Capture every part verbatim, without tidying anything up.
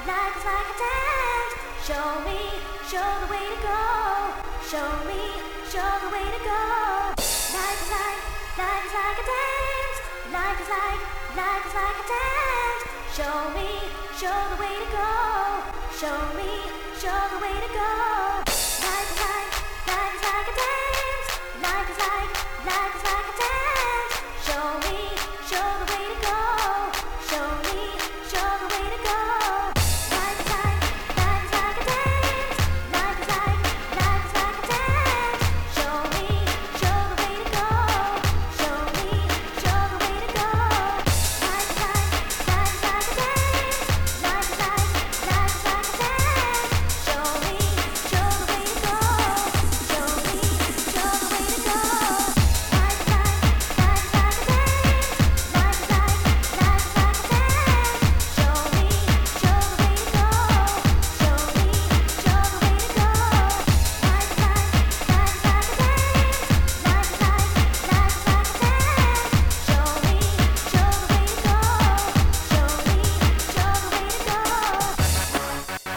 life is like a dance. Show me, show the way to go. Show me, show the way to go. Life is like, life is like a dance. Life is like, life is like a dance. Show me, show the way to go. Show me, show the way to go. Life is like, life is like a dance. Life is like, life is like a dance. Show me, show the way to go. Show me, show the way to go. Life is like, life is like a dance. Life is like, life is like a dance. Show me, show the way to go. Show me, show the way to go. Life is like, life is like a dance. Life is like, life is like a dance. Show me, show the way to go. Show me, show the way to go. Life is like, life is like a dance. Life is like, life is like a dance. Show me, show the way to go. Show me, show the way to go. Life is like, life is like a dance. Life is like, life is like a dance. Show me, show the way to go. Show me, show the way to go.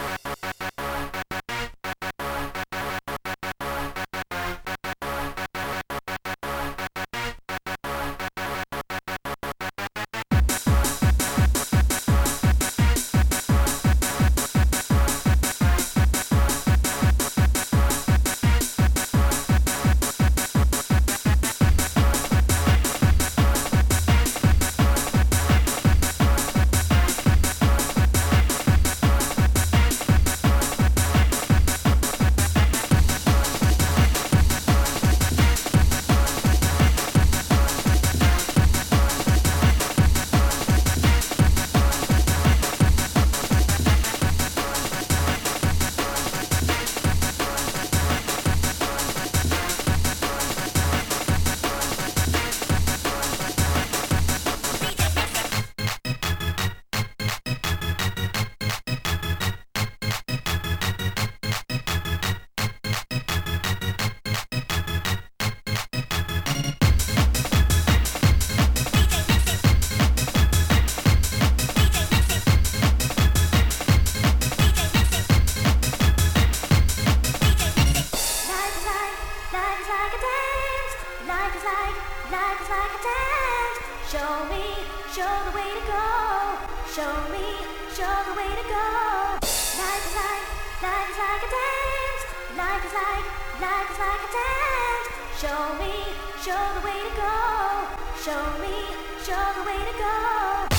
Life is like, life is like a dance. Life is like, life is like a dance. Show me, show the way to go. Show me, show the way to go. Life is like, life is like a dance. Life is like, life is like a dance. Show me, show the way to go. Show me, show the way to go.